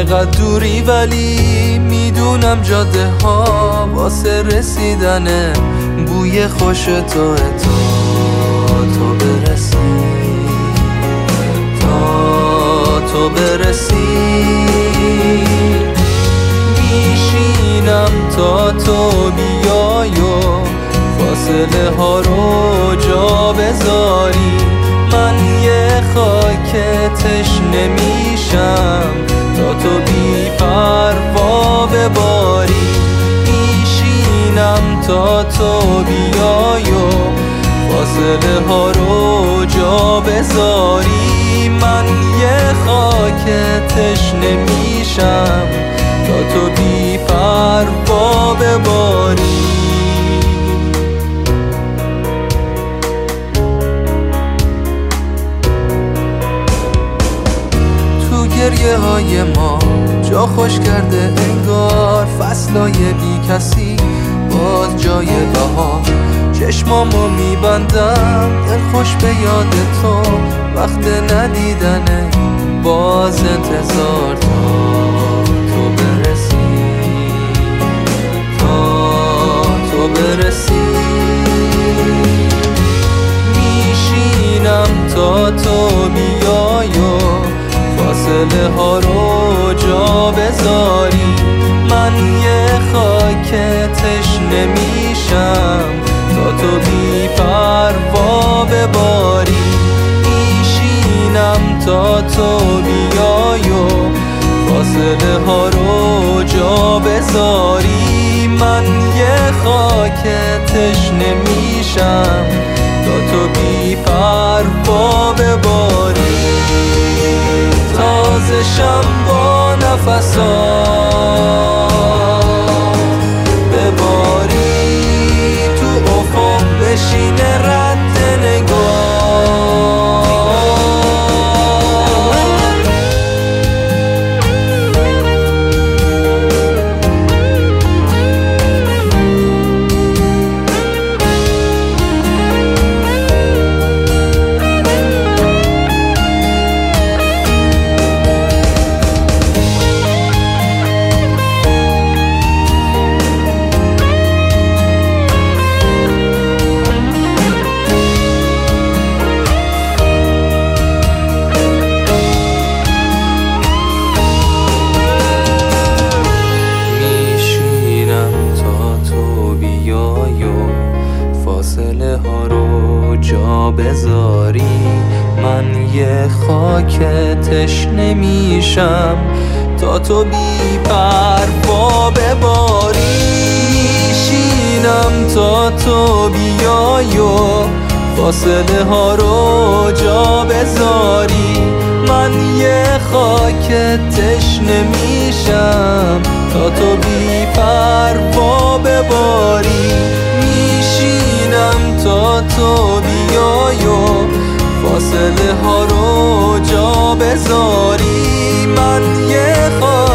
چقدر دوری ولی میدونم جاده ها واسه رسیدن بوی خوش تو تو برسی میشینم تا تو بیای و فاصله ها رو جا بذاری. من یه خاک تشنه میشم تا تو بی پروا بباری. میشینم تا تو بیای و فاصله ها رو جا بذاری. من یه خاک تشنه میشم تا تو بی پروا بباری. تو گریه های ما جا خوش کرده انگار فصلای بی کسی باز جای بهار. چشمامو میبندم دل خوش به یاد تو وقت ندیدنه باز انتظار تا تو برسی. میشینم تا تو بیای و فاصله ها رو جا بذاری. من یه خاک تشنه میشم تا تو بی پروا بباری. میشینم تا تو بیای و فاصله ها رو جا بذاری. من یه خاک تشنه میشم تا تو بی پروا بباری. تازه شم با نفسات بباری تو افق بشینه رد نگاه. فاصله ها رو جا بذاری. من یه خاک تشنه میشم تا تو بی پروا بباری. میشینم تا تو بیای و فاصله ها رو جا بذاری. من یه خاک تشنه میشم تا تو بی پروا بباری. میشینم تا تو بیای و فاصله ها رو جا بذاری. من یه خاک